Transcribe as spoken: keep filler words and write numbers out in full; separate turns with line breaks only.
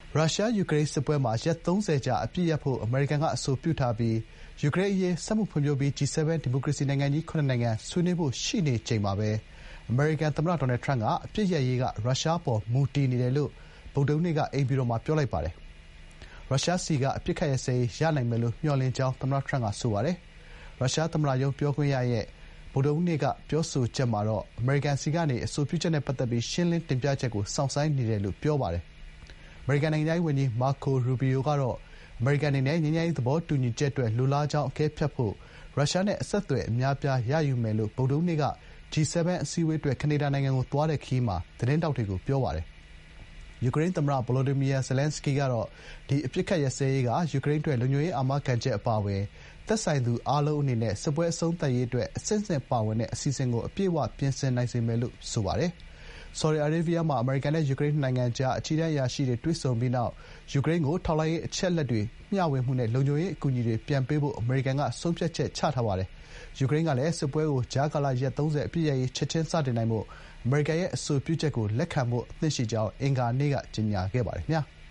ရုရှား-ယူကရိန်းစစ်ပွဲမှာရက်သုံးဆယ်ကြာအပစ်ရပ်ဖို့အမေရိကန်ကအဆိုပြုထားပြီးယူကရိန်းအရေးစက်မှုဖွံ့ဖြိုးပြီး ဂျီ ဆက်ဗန် ဒီမိုကရေစီနိုင်ငံကြီး ခုနစ်နိုင်ငံဆွေးနွေးဖို့ရှိနေချိန်မှာပဲအမေရိကန်သမ္မတဒေါ်နယ်ထရမ့်ကအပစ်ရပ်ရေးကရုရှားအပေါ်မူတည်နေတယ်လို့ဗုဒ္ဓဟူးနေ့ကအိမ်ဖြူတော်မှာပြောလိုက်ပါတယ်။ရုရှားဆီကအပစ်အခတ်ရပ်စဲရေးရနိုင်မယ်လို့မျှော်လင့်ကြောင်းသမ္မတထရမ့်ကဆိုပါတယ်။ရုရှားသမ္မတရုံးပြောခွင့်ရရဲ့ဗုဒ္ဓဟူးနေ့ကပြောဆိုချက်မှာတော့အမေရိကန်ဆီကနေအဆိုပြုချက်နဲ့ပတ်သက်ပြီးရှင်းလင်းတင်ပြချက်ကိုစောင့်ဆိုင်းနေတယ်လို့ပြောပါတယ်။အမေရိကန်နိုင်ငံခြားရေးဝန်ကြီးမာကိုရူဘီယိုကတော့အမေရိကန်အနေနဲ့ငြိမ်းချမ်းရေးသဘောတူညီချက်အတွက်လိုလားကြောင်းအကဲဖြတ်ဖို့ရုရှားနဲ့အဆက်အသွယ်အများအပြားရယူမယ်လို့ဗုဒ္ဓဟူးနေ့က ဂျီ ဆက်ဗန် အစည်းအဝေးအတွက်ကနေဒါနိုင်ငံကိုသွားတဲ့ခရီးမှာသတင်းထောက်တွေကိုပြောပါတယ်။ယူကရိန်းသမ္မတဗိုလိုဒီမီယာဇယ်လန်စကီကတော့ဒီအပစ်အခတ်ရပ်စဲရေးကယူကရိန်းအတွက်လုံခြုံရေးအာမခံချက်အပါအဝင်သက်ဆိုင်သူအားလုံးအနေနဲ့စစ်ပွဲအဆုံးသတ်ရေးအတွက်အဆင့်ဆင့်ပါဝင်တဲ့အစီအစဉ်ကိုအပြည့်အဝပြင်ဆင်နိုင်စေမယ်လို့ဆိုပါတယ်။ဆော်ဒီအာရေးဗီးယားမှာအမေရိကန်နဲ့ယူကရိန်းနှစ်နိုင်ငံကြားအကြီးတန်းအရာရှိတွေတွေ့ဆုံပြီးနောက်ယူကရိန်းကိုထောက်လှမ်းရေးအချက်အလက်တွေမျှဝေမှုနဲ့လုံခြုံရေးအကူအညီတွေပြန်ပေးဖို့အမေရိကန်ကဆုံးဖြတ်ချက်ချထားပါတယ်။ယူကရိန်းကလည်းစစ်ပွဲကိုကြားကာလရက်သုံးဆယ်အပစ်ရပ်ရေးချက်ချင်းစတင်နိုင်ဖို့အမေရိကန်ရဲ့အဆိုပြုချက်ကိုလက်ခံဖို့အသင့်ရှိကြောင်းအင်္ဂါနေ့ကကြေညာခဲ့ပါတယ်ခင်ဗျာ။